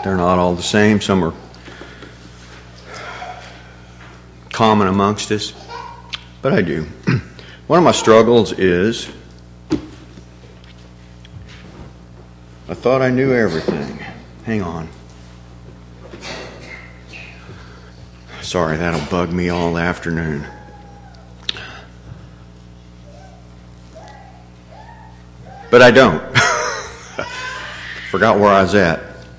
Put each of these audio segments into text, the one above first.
They're not all the same. Some are common amongst us, but I do. One of my struggles is I thought I knew everything. Hang on. Sorry, that'll bug me all afternoon. But I don't. Forgot where I was at.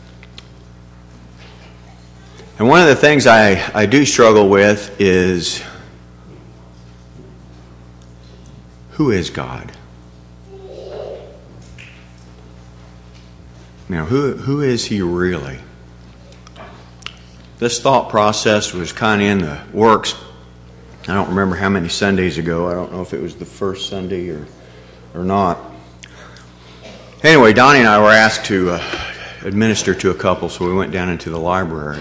And one of the things I do struggle with is, who is God? Now, who is He really? This thought process was kind of in the works. I don't remember how many Sundays ago. I don't know if it was the first Sunday or not. Anyway, Donnie and I were asked to administer to a couple, so we went down into the library.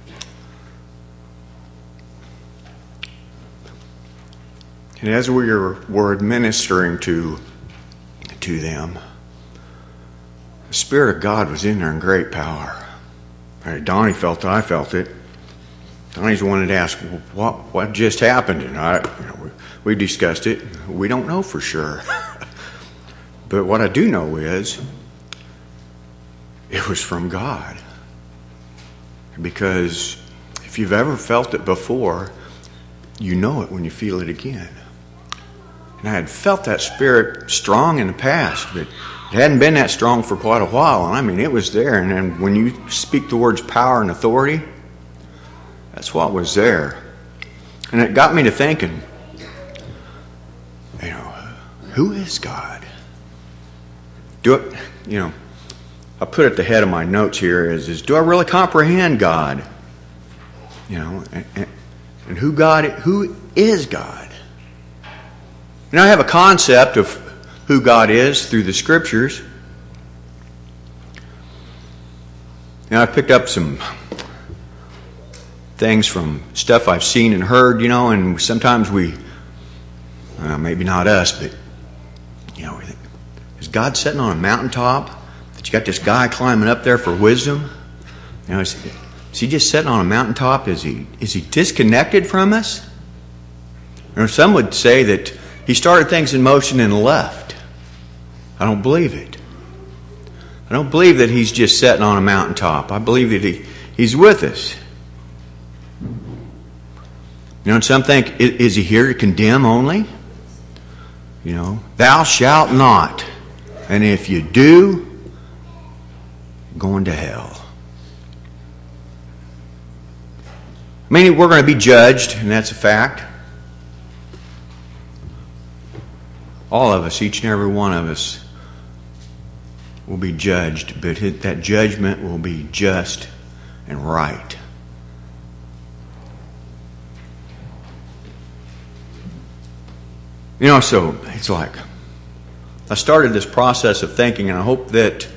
And as we were administering to them, the Spirit of God was in there in great power. Donnie felt it, I felt it. Donnie's wanted to ask, well, what just happened? And we discussed it. We don't know for sure. But what I do know is it was from God. Because if you've ever felt it before, you know it when you feel it again. And I had felt that Spirit strong in the past, but it hadn't been that strong for quite a while. And I mean, it was there. And then when you speak the words power and authority, that's what was there. And it got me to thinking, who is God? I put at the head of my notes here is do I really comprehend God? And who is God? And I have a concept of who God is through the Scriptures. And I picked up some things from stuff I've seen and heard, and sometimes maybe not us, but, we think, is God sitting on a mountaintop that you got this guy climbing up there for wisdom? Is he just sitting on a mountaintop? Is he disconnected from us? Or some would say that he started things in motion and left. I don't believe it. I don't believe that he's just sitting on a mountaintop. I believe that he's with us. And some think, is he here to condemn only? Thou shalt not. And if you do, you're going to hell. I mean, we're going to be judged, and that's a fact. All of us, each and every one of us, will be judged, but that judgment will be just and right. So it's like I started this process of thinking, and I hope that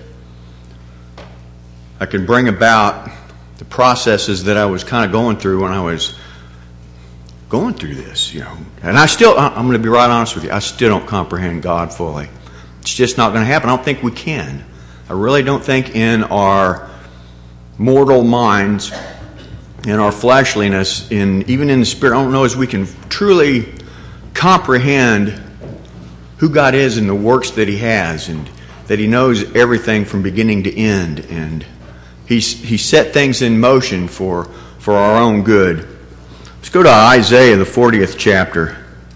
I can bring about the processes that I was kind of going through when I was going through this, And I'm going to be right honest with you, I still don't comprehend God fully. It's just not going to happen. I don't think we can. I really don't think in our mortal minds, in our fleshliness, even in the Spirit, I don't know as we can truly comprehend who God is and the works that He has, and that He knows everything from beginning to end, and He set things in motion for our own good. Let's go to Isaiah, the 40th chapter.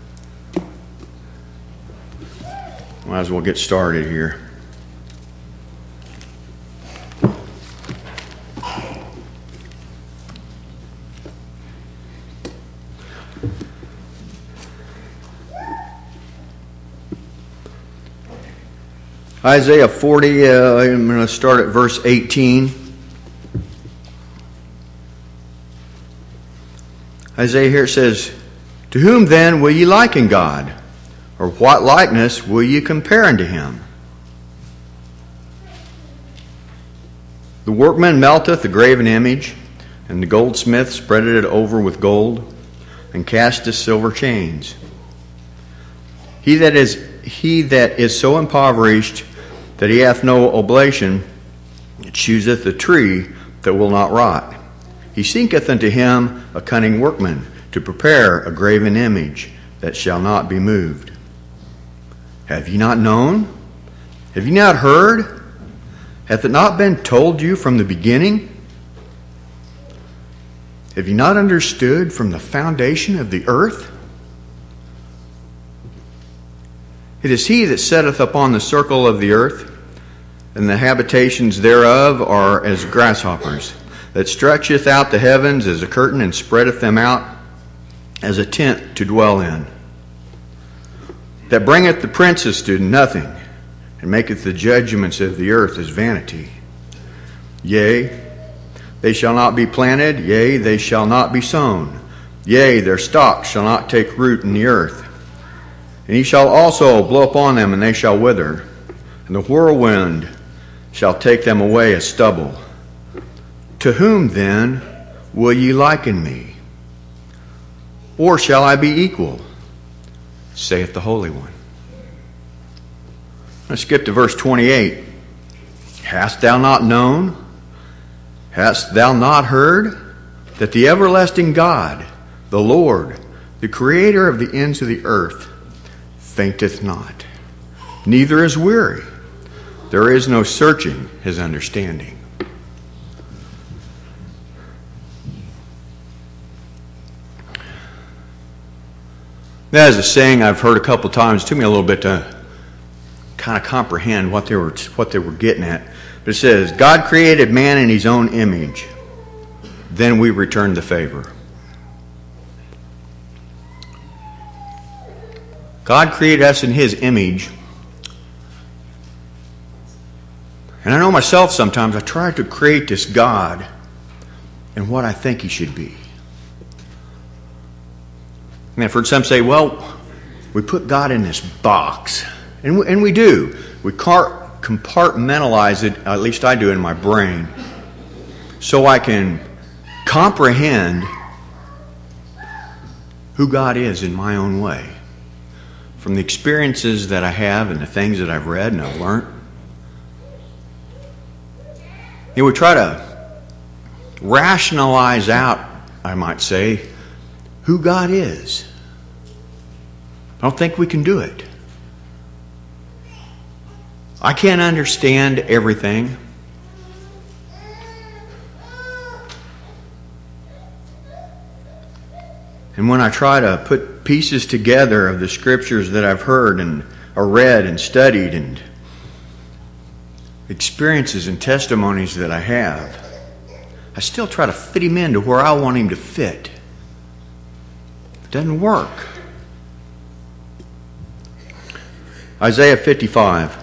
Might as well get started here. Isaiah 40, I'm going to start at verse 18. Isaiah here says, "To whom then will ye liken God? Or what likeness will ye compare unto Him? The workman melteth the graven image, and the goldsmith spreadeth it over with gold, and casteth silver chains. He that is so impoverished that he hath no oblation, chooseth a tree that will not rot. He seeketh unto him a cunning workman, to prepare a graven image that shall not be moved. Have ye not known? Have ye not heard? Hath it not been told you from the beginning? Have ye not understood from the foundation of the earth? It is he that setteth upon the circle of the earth, and the habitations thereof are as grasshoppers, that stretcheth out the heavens as a curtain, and spreadeth them out as a tent to dwell in, that bringeth the princes to nothing, and maketh the judgments of the earth as vanity. Yea, they shall not be planted, yea, they shall not be sown, yea, their stalk shall not take root in the earth. And he shall also blow upon them, and they shall wither, and the whirlwind shall take them away as stubble. To whom then will ye liken me? Or shall I be equal? Saith the Holy One. Let's skip to verse 28. Hast thou not known? Hast thou not heard? That the everlasting God, the Lord, the Creator of the ends of the earth, fainteth not, neither is weary. There is no searching his understanding. That is a saying I've heard a couple times. It took me a little bit to kind of comprehend what they were getting at. But it says, God created man in his own image. Then we return the favor. God created us in his image. And I know myself sometimes, I try to create this God and what I think he should be. And I've heard some say, well, we put God in this box. And we do. We compartmentalize it, at least I do in my brain, so I can comprehend who God is in my own way. From the experiences that I have and the things that I've read and I've learned. And we try to rationalize out, I might say, who God is. I don't think we can do it. I can't understand everything. And when I try to put pieces together of the scriptures that I've heard and or read and studied and experiences and testimonies that I have, I still try to fit him into where I want him to fit. It doesn't work. Isaiah 55.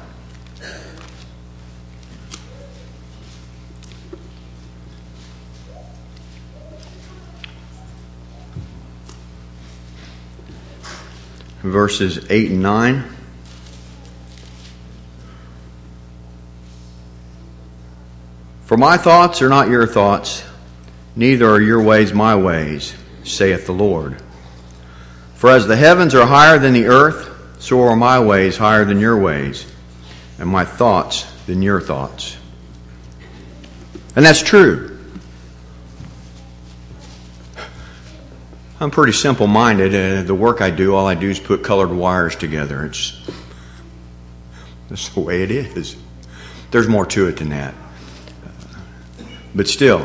Verses 8 and 9. For my thoughts are not your thoughts, neither are your ways my ways, saith the Lord. For as the heavens are higher than the earth, so are my ways higher than your ways, and my thoughts than your thoughts. And that's true. I'm pretty simple-minded. The work I do, all I do is put colored wires together. That's the way it is. There's more to it than that. But still,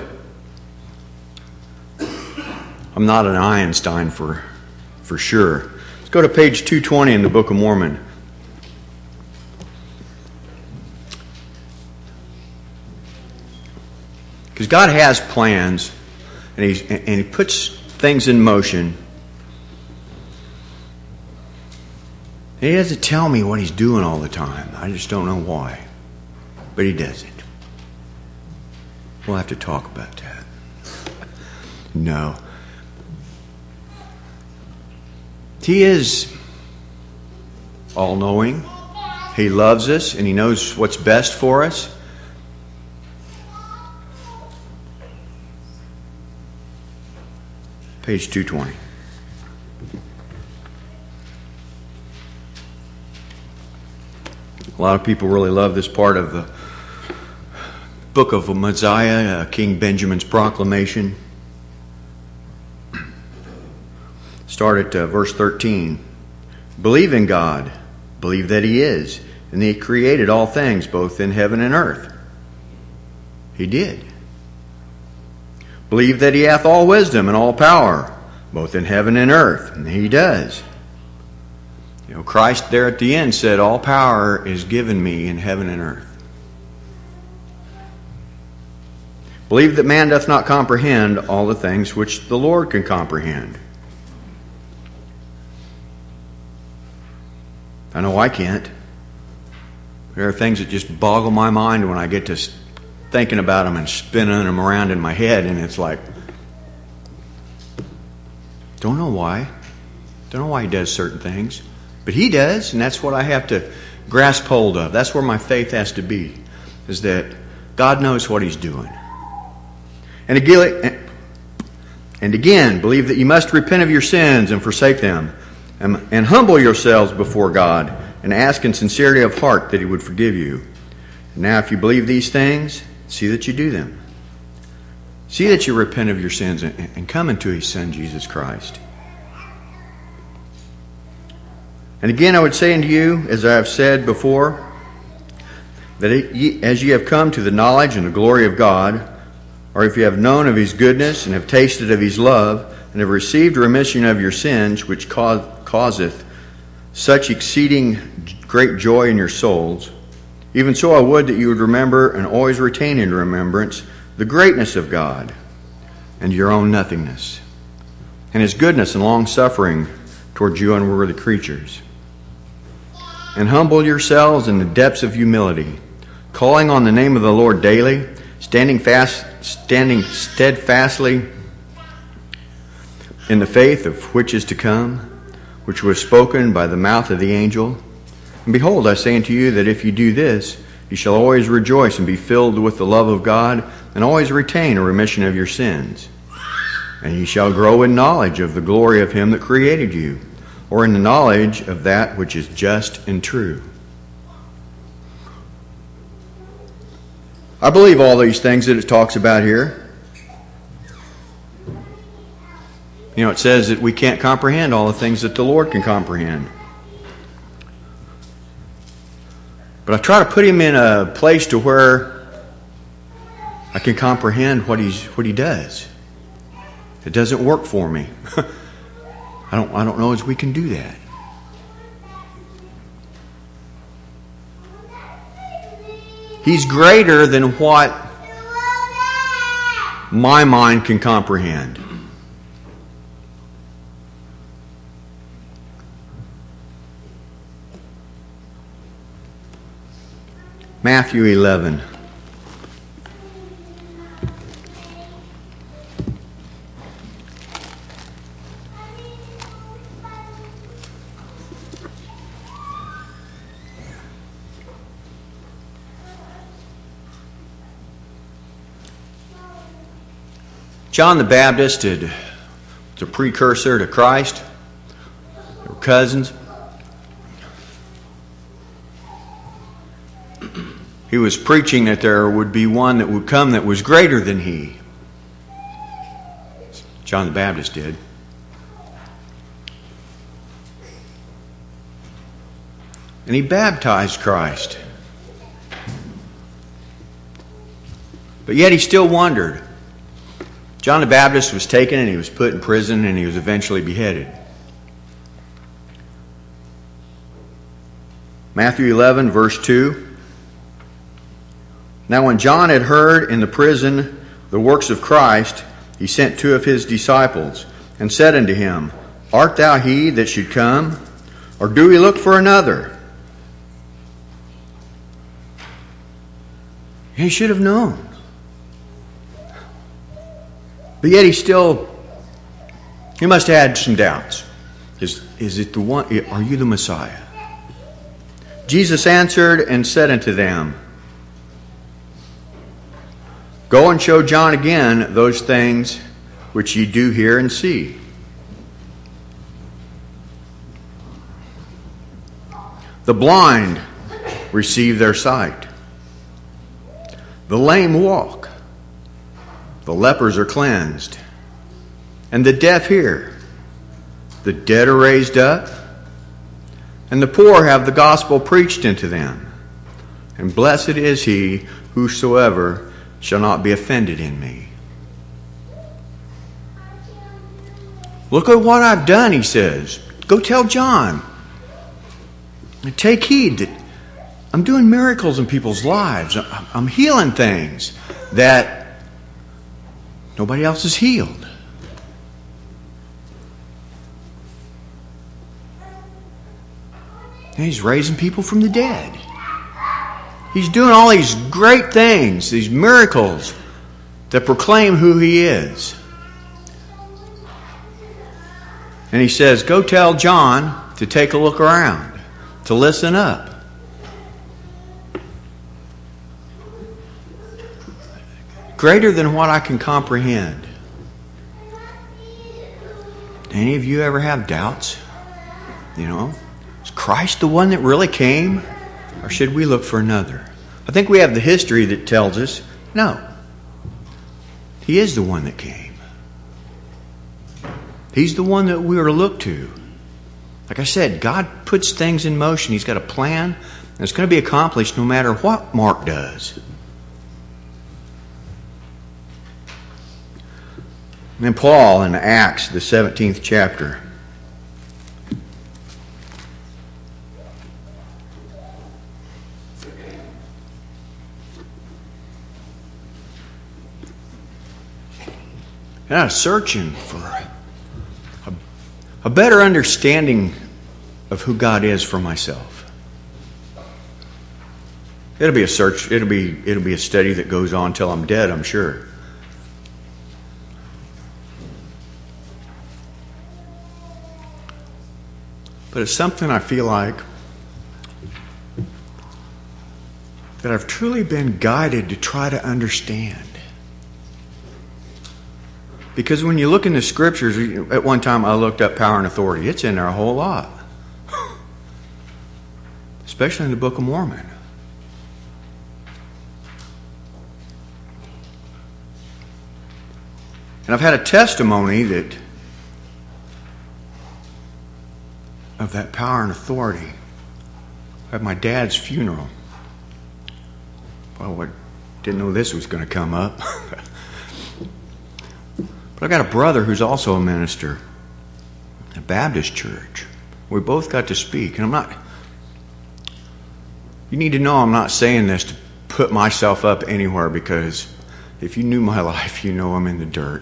I'm not an Einstein for sure. Let's go to page 220 in the Book of Mormon. Because God has plans, and He puts things in motion. He doesn't tell me what He's doing all the time. I just don't know why. But He does it. We'll have to talk about that. No. He is all-knowing. He loves us, and He knows what's best for us. Page 220. A lot of people really love this part of book of Mosiah, King Benjamin's proclamation. Start at verse 13. Believe in God, believe that He is, and that He created all things, both in heaven and earth. He did. Believe that He hath all wisdom and all power, both in heaven and earth, and He does. You know, Christ there at the end said, all power is given me in heaven and earth. Believe that man doth not comprehend all the things which the Lord can comprehend. I know I can't. There are things that just boggle my mind when I get to thinking about them and spinning them around in my head, and it's like, don't know why. Don't know why He does certain things. But He does, and that's what I have to grasp hold of. That's where my faith has to be, is that God knows what He's doing. And again, believe that you must repent of your sins and forsake them, and humble yourselves before God, and ask in sincerity of heart that He would forgive you. And now if you believe these things, see that you do them. See that you repent of your sins and come into His Son, Jesus Christ. And again, I would say unto you, as I have said before, that as ye have come to the knowledge and the glory of God, or if you have known of His goodness and have tasted of His love, and have received remission of your sins, which causeth such exceeding great joy in your souls, even so I would that you would remember and always retain in remembrance the greatness of God and your own nothingness, and His goodness and long-suffering towards you unworthy creatures. And humble yourselves in the depths of humility, calling on the name of the Lord daily, standing steadfastly in the faith of which is to come, which was spoken by the mouth of the angel. And behold, I say unto you that if you do this, you shall always rejoice and be filled with the love of God, and always retain a remission of your sins. And ye shall grow in knowledge of the glory of Him that created you, or in the knowledge of that which is just and true. I believe all these things that it talks about here. You know, it says that we can't comprehend all the things that the Lord can comprehend. But I try to put Him in a place to where I can comprehend what He does. It doesn't work for me. I don't know as we can do that. He's greater than what my mind can comprehend. Matthew 11. John the Baptist was a precursor to Christ. They were cousins. He was preaching that there would be one that would come that was greater than he. John the Baptist did. And he baptized Christ. But yet he still wondered. John the Baptist was taken and he was put in prison and he was eventually beheaded. Matthew 11, verse 2. Now when John had heard in the prison the works of Christ, he sent 2 of his disciples, and said unto him, Art thou he that should come, or do we look for another? He should have known. But yet he must have had some doubts. Is it the one? Are you the Messiah? Jesus answered and said unto them, Go and show John again those things which ye do hear and see. The blind receive their sight. The The lame walk. The lepers are cleansed. And the deaf hear. The dead are raised up. And the poor have the gospel preached unto them. And blessed is he whosoever shall not be offended in me. Look at what I've done, he says. Go tell John. And take heed that I'm doing miracles in people's lives. I'm healing things that nobody else has healed. And he's raising people from the dead. He's doing all these great things, these miracles that proclaim who he is. And he says, go tell John to take a look around, to listen up. Greater than what I can comprehend. Any of you ever have doubts? You know, is Christ the one that really came? Or should we look for another? I think we have the history that tells us, no. He is the one that came. He's the one that we are to look to. Like I said, God puts things in motion. He's got a plan, and it's going to be accomplished no matter what Mark does. And then Paul in Acts, the 17th chapter. And I was searching for a better understanding of who God is for myself. It'll be a search. It'll be a study that goes on till I'm dead, I'm sure. But it's something I feel like that I've truly been guided to try to understand. Because when you look in the scriptures, at one time I looked up power and authority. It's in there a whole lot. Especially in the Book of Mormon. And I've had a testimony of that power and authority at my dad's funeral. Well, I didn't know this was going to come up. But I got a brother who's also a minister at a Baptist church. We both got to speak. And you need to know I'm not saying this to put myself up anywhere, because if you knew my life, you know I'm in the dirt.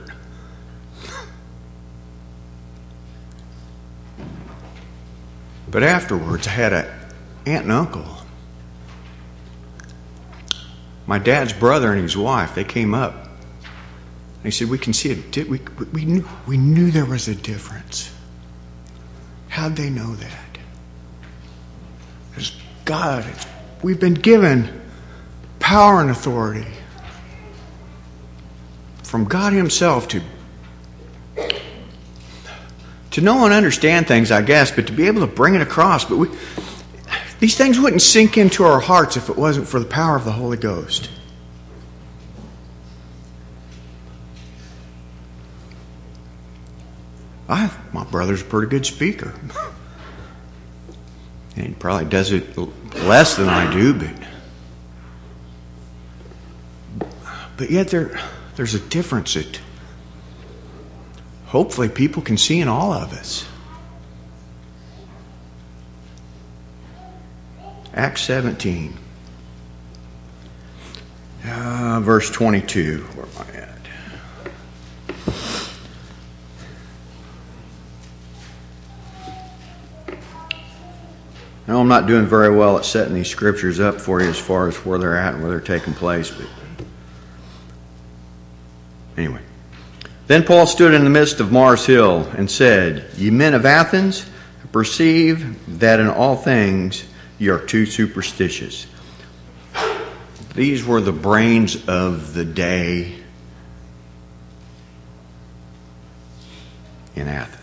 But afterwards, I had an aunt and uncle. My dad's brother and his wife, they came up. And he said, we can see it. We knew there was a difference. How'd they know that? Because God, we've been given power and authority from God himself to know and understand things, I guess, but to be able to bring it across. But these things wouldn't sink into our hearts if it wasn't for the power of the Holy Ghost. My brother's a pretty good speaker. And he probably does it less than I do, but yet there's a difference that hopefully people can see in all of us. Acts 17. Verse 22. Where am I at? Now, I'm not doing very well at setting these scriptures up for you as far as where they're at and where they're taking place. But anyway. Then Paul stood in the midst of Mars Hill and said, Ye men of Athens, perceive that in all things ye are too superstitious. These were the brains of the day in Athens.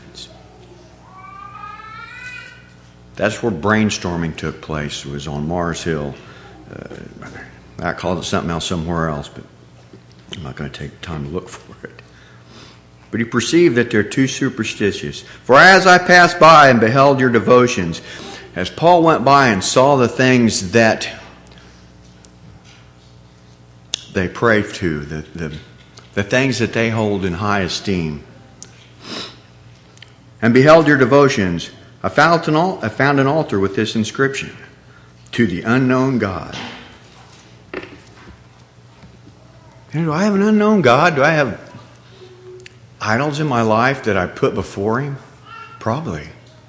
That's where brainstorming took place. It was on Mars Hill. I called it something else somewhere else, but I'm not going to take time to look for it. But he perceived that they're too superstitious. For as I passed by and beheld your devotions, as Paul went by and saw the things that they pray to, the things that they hold in high esteem, and beheld your devotions, I found an altar with this inscription: to the unknown God. Do I have an unknown God? Do I have idols in my life that I put before Him? Probably.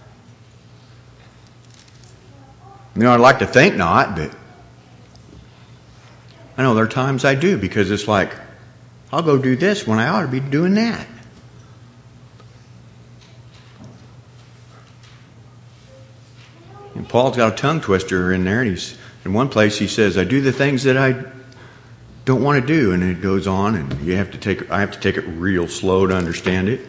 I'd like to think not, but I know there are times I do, because it's like, I'll go do this when I ought to be doing that. And Paul's got a tongue twister in there, and in one place he says, I do the things that I don't want to do, and it goes on, and I have to take it real slow to understand it.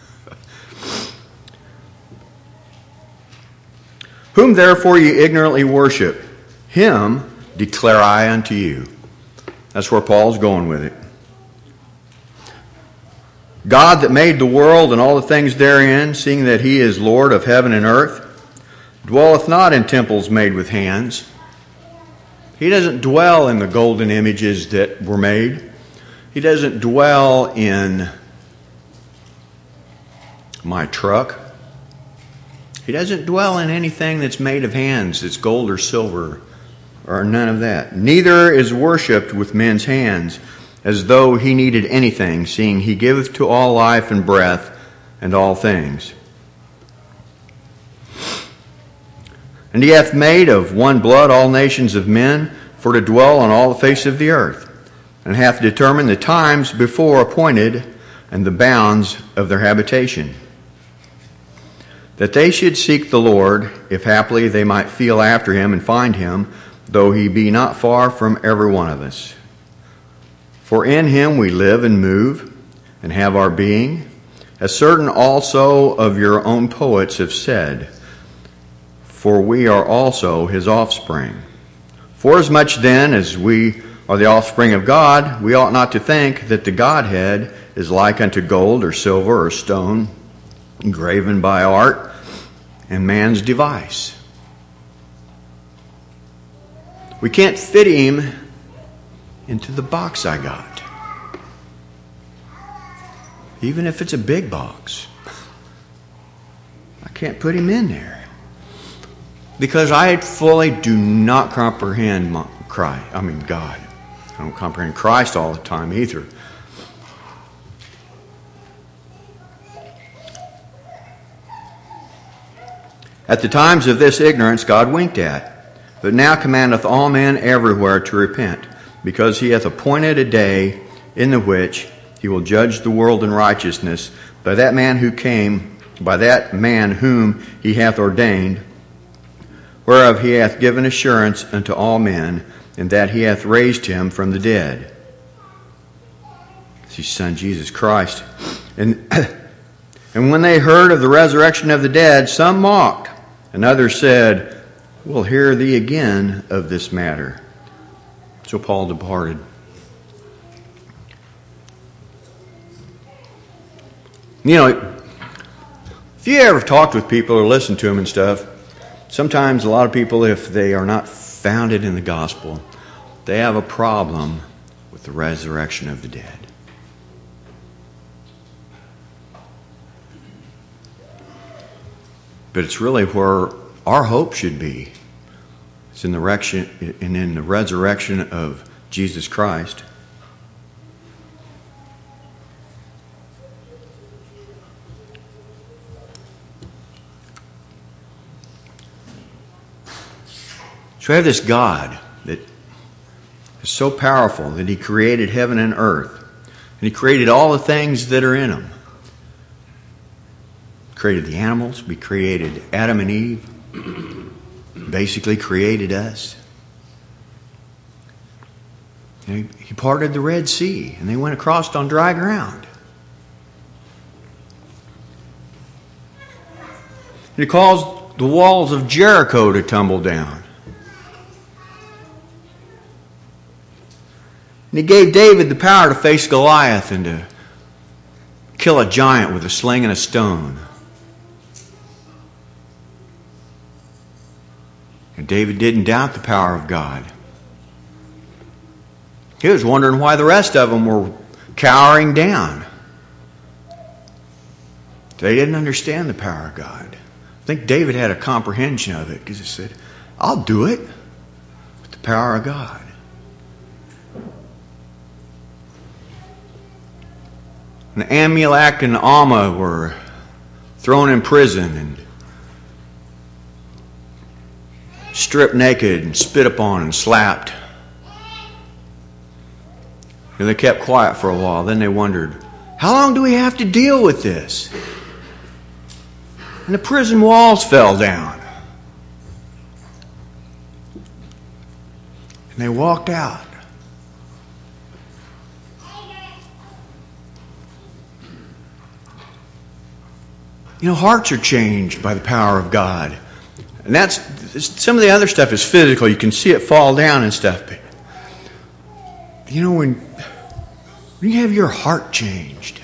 Whom therefore ye ignorantly worship, him declare I unto you. That's where Paul's going with it. God that made the world and all the things therein, seeing that he is Lord of heaven and earth, dwelleth not in temples made with hands. He doesn't dwell in the golden images that were made. He doesn't dwell in my truck. He doesn't dwell in anything that's made of hands, that's gold or silver, or none of that. Neither is worshipped with men's hands, as though he needed anything, seeing he giveth to all life and breath and all things. And he hath made of one blood all nations of men, for to dwell on all the face of the earth, and hath determined the times before appointed, and the bounds of their habitation, that they should seek the Lord, if haply they might feel after him and find him, though he be not far from every one of us. For in him we live and move, and have our being, as certain also of your own poets have said, for we are also his offspring. Forasmuch then as we are the offspring of God, we ought not to think that the Godhead is like unto gold or silver or stone, engraven by art and man's device. We can't fit him into the box I got, even if it's a big box. I can't put him in there, because I fully do not comprehend God. I don't comprehend Christ all the time either. At the times of this ignorance God winked at, but now commandeth all men everywhere to repent, because he hath appointed a day in the which he will judge the world in righteousness by that man whom he hath ordained, whereof he hath given assurance unto all men, and that he hath raised him from the dead. It's his Son Jesus Christ. And when they heard of the resurrection of the dead, some mocked, and others said, we'll hear thee again of this matter. So Paul departed. You know, if you ever talked with people or listened to them and stuff, sometimes a lot of people, if they are not founded in the gospel, they have a problem with the resurrection of the dead. But it's really where our hope should be. It's in the resurrection of Jesus Christ. So we have this God that is so powerful that he created heaven and earth. And he created all the things that are in them. Created the animals. He created Adam and Eve. Basically created us. And he parted the Red Sea, and they went across on dry ground. And he caused the walls of Jericho to tumble down. And he gave David the power to face Goliath and to kill a giant with a sling and a stone. And David didn't doubt the power of God. He was wondering why the rest of them were cowering down. They didn't understand the power of God. I think David had a comprehension of it because he said, I'll do it with the power of God. And Amulek and Alma were thrown in prison and stripped naked and spit upon and slapped. And they kept quiet for a while. Then they wondered, how long do we have to deal with this? And the prison walls fell down. And they walked out. You know, hearts are changed by the power of God. And that's, some of the other stuff is physical. You can see it fall down and stuff. But, you know, when you have your heart changed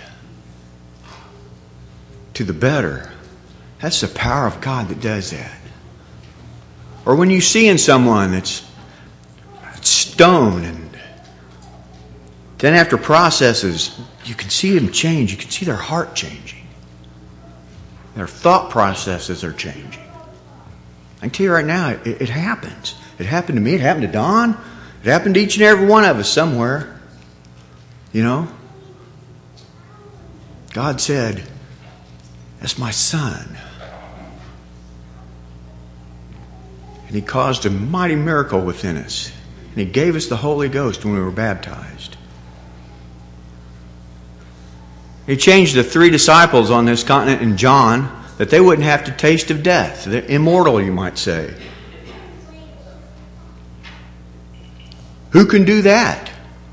to the better, that's the power of God that does that. Or when you see in someone that's stone, and then after processes, you can see them change. You can see their heart changing. Their thought processes are changing. I can tell you right now, it happens. It happened to me. It happened to Don. It happened to each and every one of us somewhere. You know? God said, that's my son. And He caused a mighty miracle within us. And He gave us the Holy Ghost when we were baptized. He changed the 3 disciples on this continent in John that they wouldn't have to taste of death. They're immortal, you might say. Who can do that?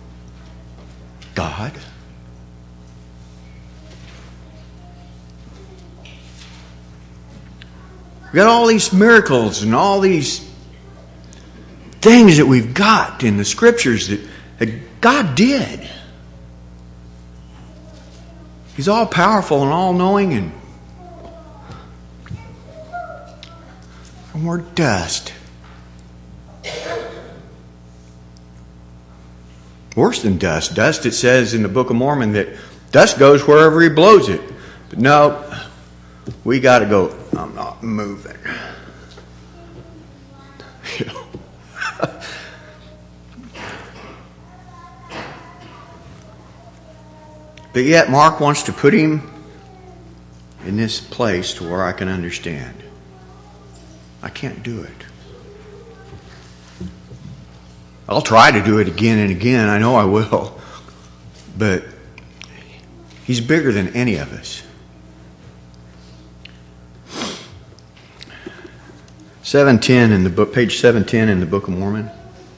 God. We've got all these miracles and all these things that we've got in the Scriptures that God did. He's all powerful and all knowing, and we're dust. Worse than dust. Dust, it says in the Book of Mormon that dust goes wherever He blows it. But no, we got to go, I'm not moving. You know. But yet Mark wants to put him in this place to where I can understand. I can't do it. I'll try to do it again and again. I know I will. But He's bigger than any of us. 710 in the book, page 710 in the Book of Mormon.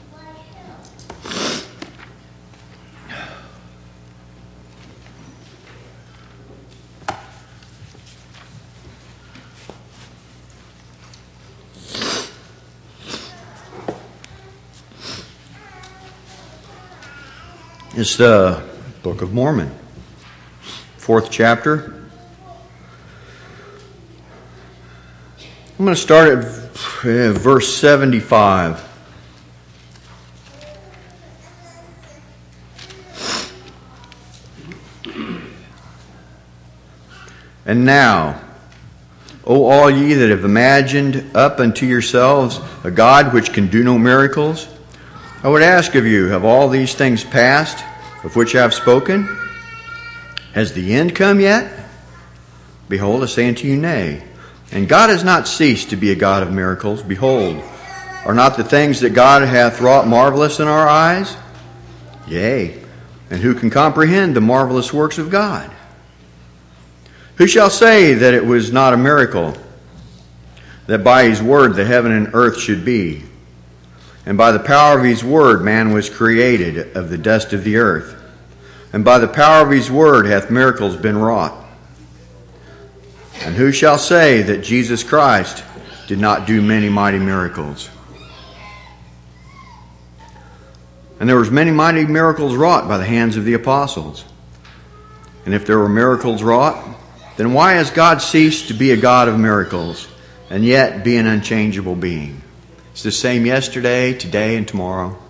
It's the Book of Mormon, 4th chapter. I'm going to start at verse 75. And now, O all ye that have imagined up unto yourselves a God which can do no miracles, I would ask of you, have all these things passed, of which I have spoken? Has the end come yet? Behold, I say unto you, nay. And God has not ceased to be a God of miracles. Behold, are not the things that God hath wrought marvelous in our eyes? Yea, and who can comprehend the marvelous works of God? Who shall say that it was not a miracle, that by His word the heaven and earth should be? And by the power of His word man was created of the dust of the earth. And by the power of His word hath miracles been wrought. And who shall say that Jesus Christ did not do many mighty miracles? And there was many mighty miracles wrought by the hands of the apostles. And if there were miracles wrought, then why has God ceased to be a God of miracles, and yet be an unchangeable being? It's the same yesterday, today, and tomorrow.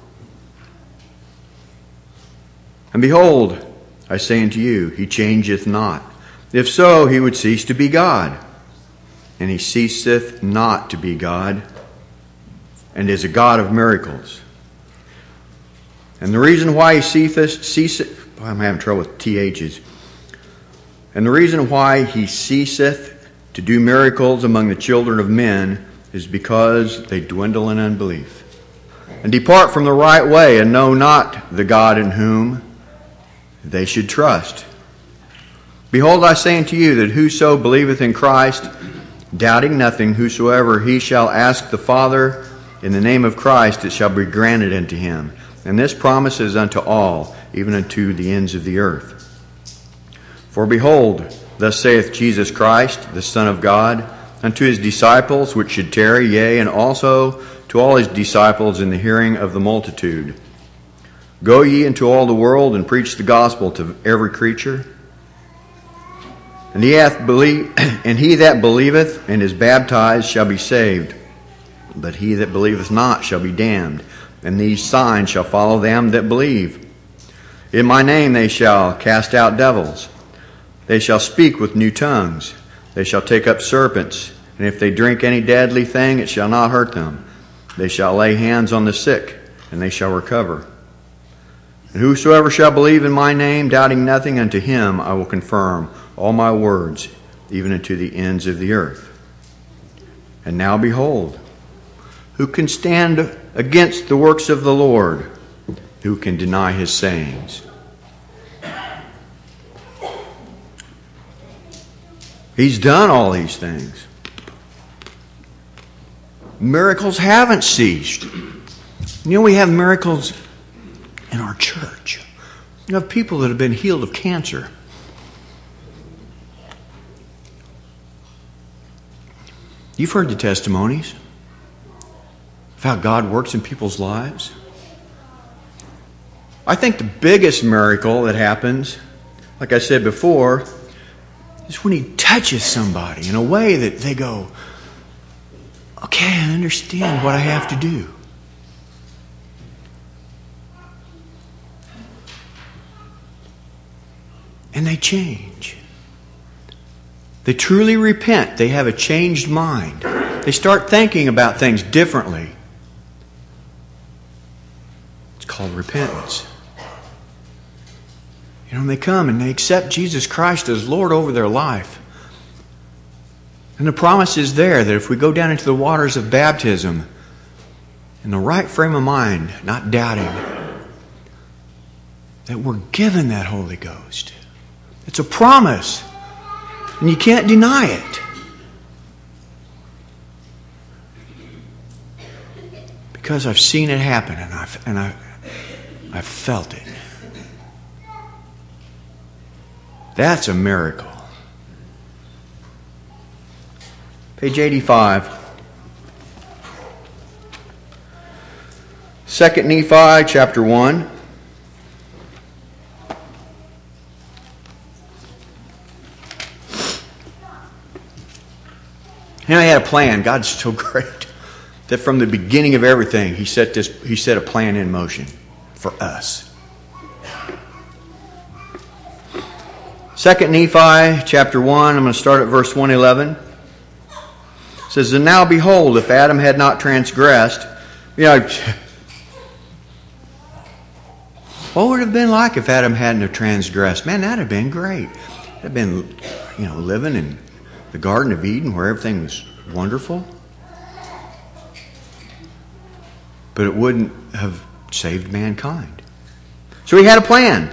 And behold, I say unto you, he changeth not. If so, he would cease to be God. And he ceaseth not to be God, and is a God of miracles. And the reason why he ceaseth, I'm having trouble with THs. And the reason why he ceaseth to do miracles among the children of men is because they dwindle in unbelief, and depart from the right way, and know not the God in whom they should trust. Behold, I say unto you that whoso believeth in Christ, doubting nothing, whosoever he shall ask the Father in the name of Christ, it shall be granted unto him. And this promise is unto all, even unto the ends of the earth. For behold, thus saith Jesus Christ, the Son of God, unto his disciples which should tarry, yea, and also to all his disciples in the hearing of the multitude. Go ye into all the world, and preach the gospel to every creature. And he that believeth and is baptized shall be saved, but he that believeth not shall be damned. And these signs shall follow them that believe. In my name they shall cast out devils. They shall speak with new tongues. They shall take up serpents. And if they drink any deadly thing, it shall not hurt them. They shall lay hands on the sick, and they shall recover. And whosoever shall believe in my name, doubting nothing, unto him I will confirm all my words, even unto the ends of the earth. And now behold, who can stand against the works of the Lord? Who can deny his sayings? He's done all these things. Miracles haven't ceased. We have miracles in our church. You have people that have been healed of cancer. You've heard the testimonies of how God works in people's lives. I think the biggest miracle that happens, like I said before, is when he touches somebody in a way that they go, okay, I understand what I have to do. And they change. They truly repent. They have a changed mind. They start thinking about things differently. It's called repentance. And they come and they accept Jesus Christ as Lord over their life. And the promise is there that if we go down into the waters of baptism in the right frame of mind, not doubting, that we're given that Holy Ghost. It's a promise. And you can't deny it. Because I've seen it happen and I've felt it. That's a miracle. Page 85. 2 Nephi chapter 1. He had a plan. God's so great that from the beginning of everything, He set a plan in motion for us. 2 Nephi chapter 1, I'm going to start at verse 111. It says, "And now behold, if Adam had not transgressed," what would it have been like if Adam hadn't have transgressed? Man, that'd have been great. It'd have been, living in the Garden of Eden where everything was wonderful. But it wouldn't have saved mankind. So He had a plan.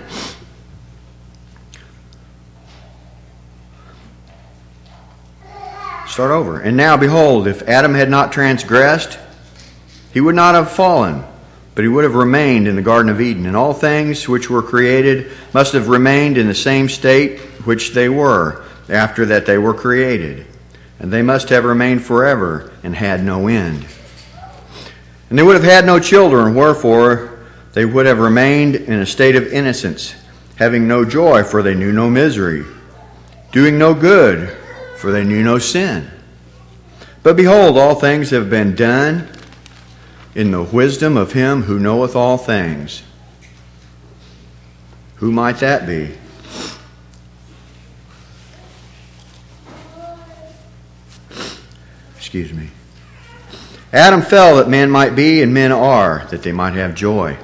Start over. "And now behold, if Adam had not transgressed, he would not have fallen, but he would have remained in the Garden of Eden. And all things which were created must have remained in the same state which they were after that they were created. And they must have remained forever and had no end. And they would have had no children, wherefore they would have remained in a state of innocence, having no joy, for they knew no misery, doing no good, for they knew no sin. But behold, all things have been done in the wisdom of him who knoweth all things. Who might that be? Excuse me. Adam fell that men might be, and men are, that they might have joy.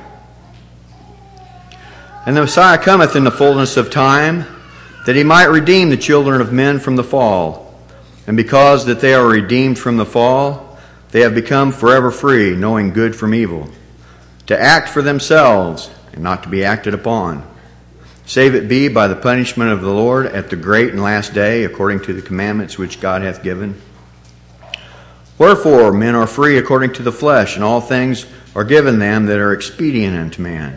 And the Messiah cometh in the fullness of time, that he might redeem the children of men from the fall. And because that they are redeemed from the fall, they have become forever free, knowing good from evil, to act for themselves, and not to be acted upon, save it be by the punishment of the Lord at the great and last day, according to the commandments which God hath given. Wherefore men are free according to the flesh, and all things are given them that are expedient unto man.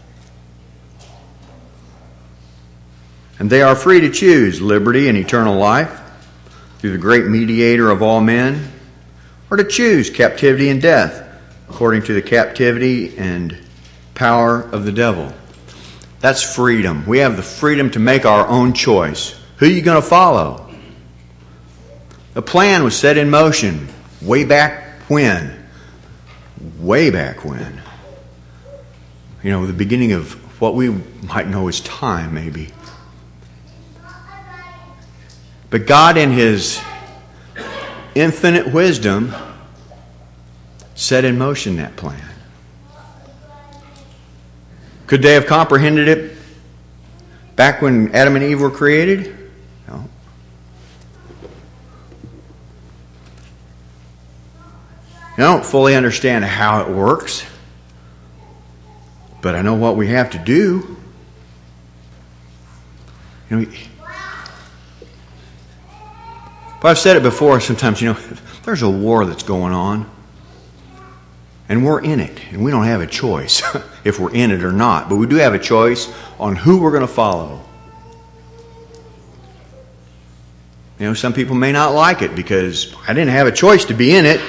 And they are free to choose liberty and eternal life through the great mediator of all men, or to choose captivity and death according to the captivity and power of the devil. That's freedom. We have the freedom to make our own choice. Who are you going to follow? The plan was set in motion way back when. Way back when. You know, the beginning of what we might know as time, maybe. But God, in his infinite wisdom, set in motion that plan. Could they have comprehended it back when Adam and Eve were created? No. I don't fully understand how it works, but I know what we have to do. You know, but I've said it before sometimes, you know, there's a war that's going on, and we're in it, and we don't have a choice if we're in it or not, but we do have a choice on who we're going to follow. You know, some people may not like it because I didn't have a choice to be in it.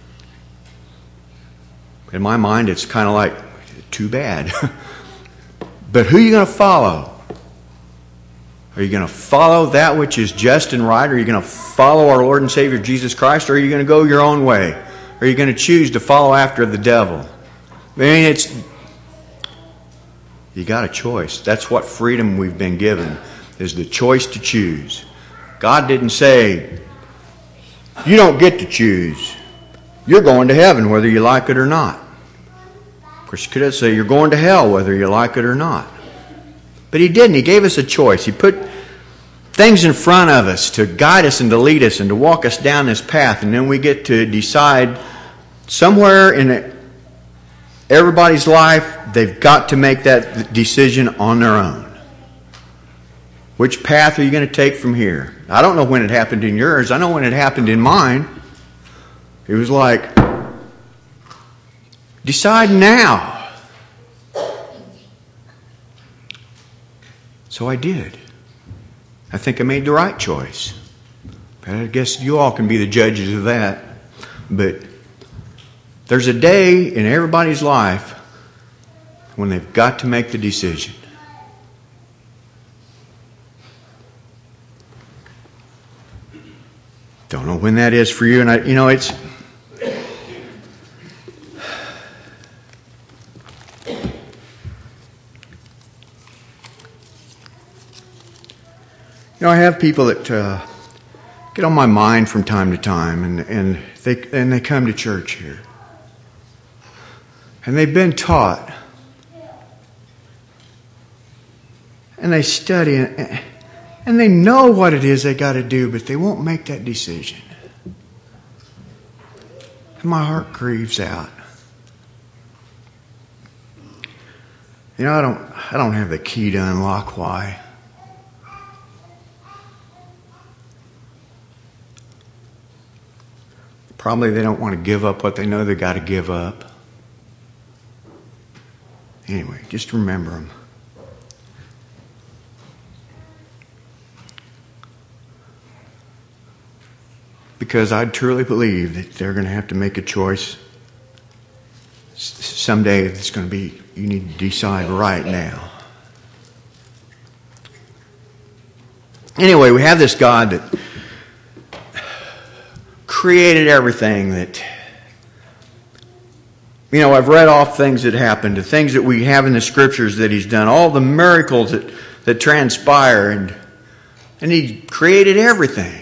In my mind, it's kind of like, too bad. But who are you going to follow? Are you going to follow that which is just and right? Are you going to follow our Lord and Savior Jesus Christ? Or are you going to go your own way? Or are you going to choose to follow after the devil? I mean, you got a choice. That's what freedom we've been given, is the choice to choose. God didn't say, you don't get to choose. You're going to heaven whether you like it or not. Of course, you could say you're going to hell whether you like it or not. But he didn't. He gave us a choice. He put things in front of us to guide us and to lead us and to walk us down this path. And then we get to decide somewhere in everybody's life, they've got to make that decision on their own. Which path are you going to take from here? I don't know when it happened in yours. I know when it happened in mine. It was like, decide now. So I did. I think I made the right choice. But I guess you all can be the judges of that. But there's a day in everybody's life when they've got to make the decision. Don't know when that is for you. And it's... You know, I have people that get on my mind from time to time, and they come to church here. And they've been taught. And they study, and they know what it is they got to do, but they won't make that decision. And my heart grieves out. You know, I don't have the key to unlock why. Probably they don't want to give up what they know they got to give up. Anyway, just remember them. Because I truly believe that they're going to have to make a choice someday it's going to be, you need to decide right now. Anyway, we have this God that created everything that, I've read off things that happened, the things that we have in the scriptures that he's done, all the miracles that transpire, and he created everything.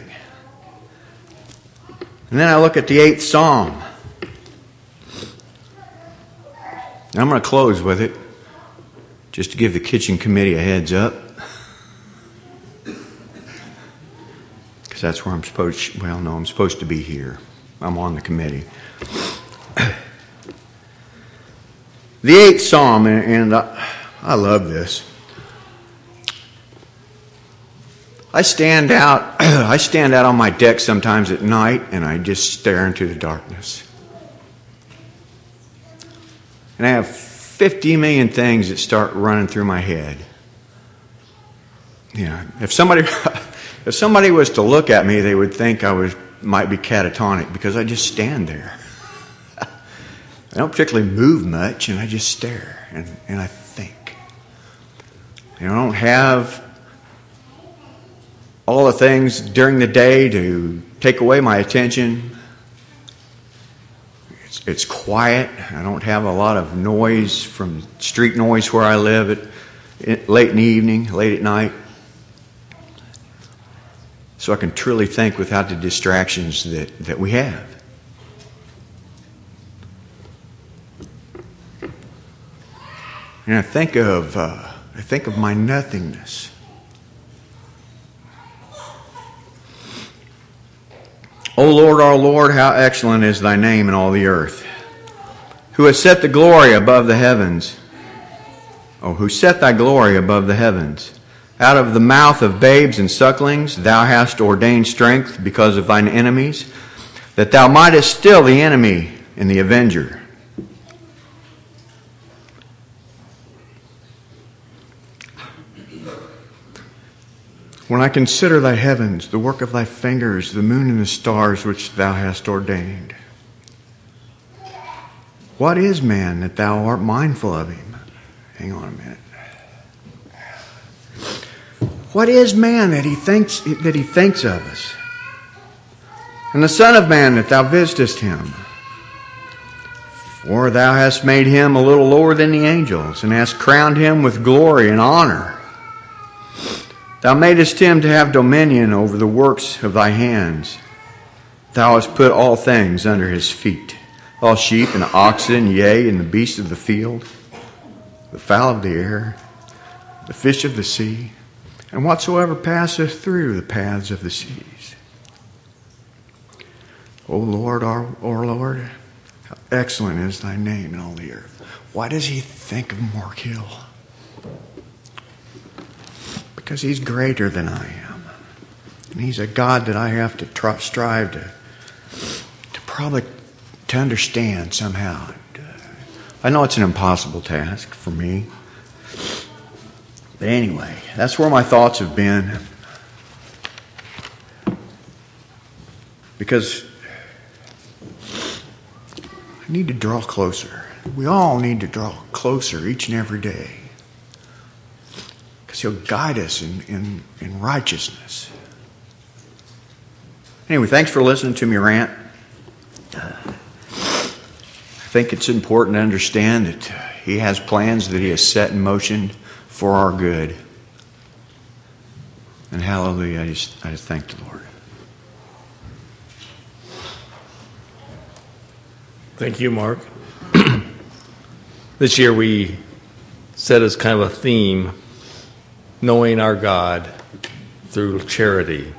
And then I look at the 8th Psalm. And I'm going to close with it, just to give the kitchen committee a heads up. Because that's where I'm supposed to, I'm supposed to be here. I'm on the committee. The 8th Psalm, and I love this. I stand out on my deck sometimes at night, and I just stare into the darkness. And I have 50 million things that start running through my head. If somebody was to look at me, they would think I might be catatonic, because I just stand there. I don't particularly move much, and I just stare and I think. I don't have all the things during the day to take away my attention. It's quiet. I don't have a lot of noise from street noise where I live late in the evening, late at night. So I can truly think without the distractions that we have. And I think of my nothingness. O Lord, our Lord, how excellent is thy name in all the earth. Who has set the glory above the heavens? Who set thy glory above the heavens? Out of the mouth of babes and sucklings thou hast ordained strength because of thine enemies, that thou mightest still the enemy and the avenger. When I consider thy heavens, the work of thy fingers, the moon and the stars which thou hast ordained. What is man that thou art mindful of him? Hang on a minute. What is man that he thinks of us? And the Son of Man that thou visitest him? For thou hast made him a little lower than the angels, and hast crowned him with glory and honor. Thou madest him to have dominion over the works of thy hands. Thou hast put all things under his feet, all sheep and oxen, yea, and the beasts of the field, the fowl of the air, the fish of the sea, and whatsoever passeth through the paths of the seas. O Lord, our Lord, how excellent is thy name in all the earth. Why does he think of Mark Hill? Because he's greater than I am. And he's a God that I have to strive to understand somehow. I know it's an impossible task for me. But anyway, that's where my thoughts have been. Because I need to draw closer. We all need to draw closer each and every day. Because he'll guide us in righteousness. Anyway, thanks for listening to me rant. I think it's important to understand that he has plans that he has set in motion for our good. And hallelujah, I just thank the Lord. Thank you, Mark. This year we set as kind of a theme, knowing our God through charity.